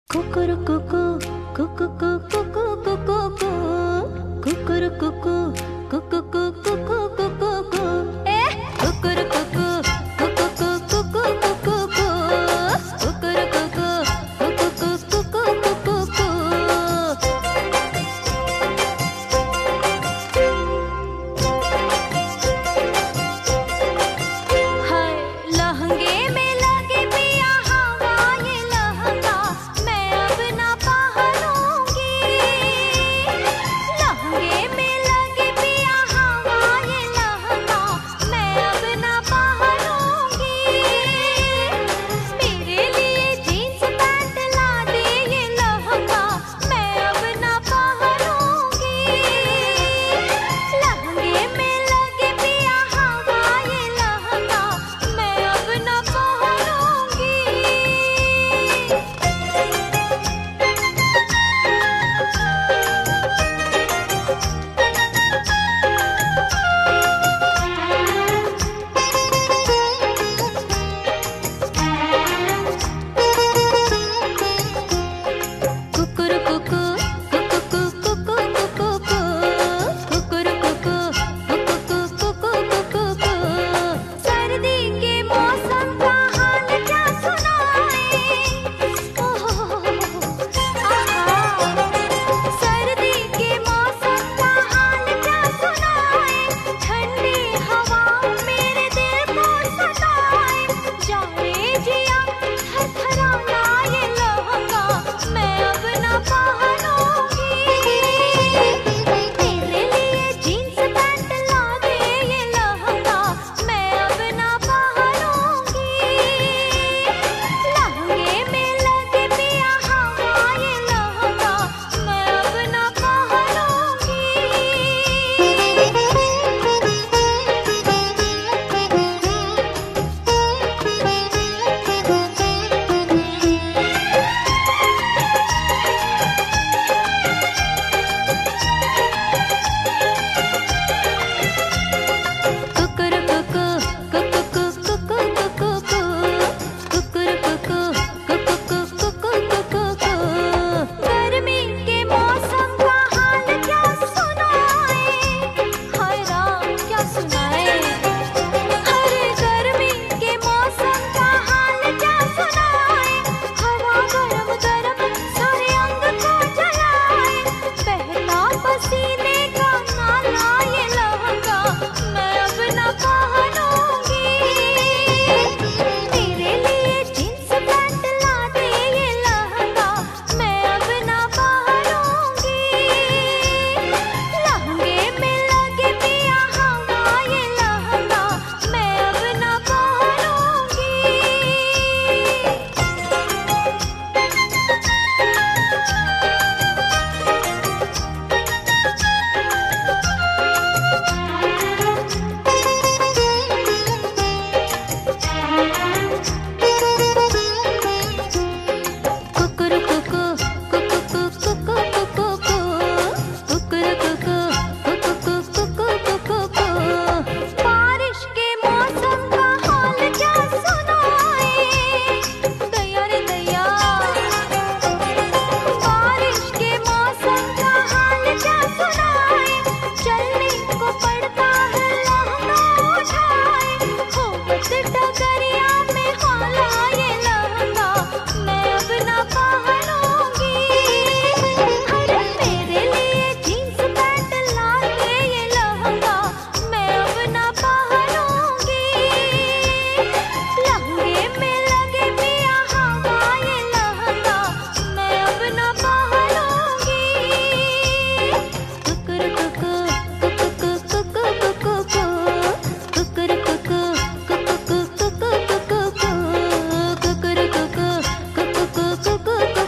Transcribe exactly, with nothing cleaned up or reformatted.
कुकुरुकुकु कुकुकु कुकुकुकुकु कुकुरुकुकु कुकुकु कुकुकुकुकु ए कुकुरुकुकु कुकुकु कुकुकुकुकु कुकुरुकुकु कुकुकुकुकुकु हाय लहंगे में लगे पिया हवा ये लहंगा मैं अब ना पहनूंगी। लहंगे में लगे पिया हवा ये लहंगा मैं अब ना पहनूंगी। मेरे लिए जीन्स पैंट ला दे ये लहंगा मैं अब ना पहनूंगी। लहंगे में लगे पिया हवा ये लहंगा मैं अब ना पहनूंगी। कुकुरुकुकु कुकुकुकुकुकुकु कुकुरुकुकु कुकुकुकुकुकु सर्दी के मौसम का हाल क्या सुनाए ओहो आहा सर्दी के मौसम का हाल क्या सुनाए ठंडी हवा मेरे दिल को सताए जाए जिया थरथराना ये लहंगा मैं अब ना पहनूंगी। मेरे लिए जीन्स पैंट ला दे ये लहंगा मैं अब ना पहनूंगी। लहंगे में लगे पिया हवा ये लहंगा मैं अब ना कुकुरुकुकु कुकुकुकुकुकुकु कुकुरुकुकु कुकुकुकुकुकु गर्मी के मौसम का हाल क्या सुनाए हाय राम क्या सुनाए हरे गर्मी के मौसम का हाल क्या सुनाए हवा गरम गरम सारे अंग को जलाए बहता पसीने का नाला ये लहंगा मैं अब ना पहनूंगी। मेरे लिए जीन्स पैंट ला दे ये लहंगा मैं अब ना पहनूंगी। लहंगे में लगे पिया हवा ये लहंगा मैं अब ना पहनूंगी। कुकुरुकुकु कुकुकुकुकुकुकु कुकुरुकुकु कुकुकुकुकुकु बारिश के मौसम का हाल क्या सुनाए दैया रे दैया बारिश के मौसम का हाल क्या सुनाए चलने को पड़ता है लहंगा उठाए होमत डगरिया में हाला ये लहंगा मैं अब ना पहनूंगी। हरे मेरे लिए जीन्स पैंट ला दे ये लहंगा मैं अब ना पहनूंगी। लहंगे में लगे पिया हवा ये लहंगा मैं अब ना पहनूंगी। कुकुरुकुकु कुकुकुकुकुकुकु कुकुरुकुकु कुकुकुकुकुकुकु कुकुरुकुकु कुकुकुकुकुकु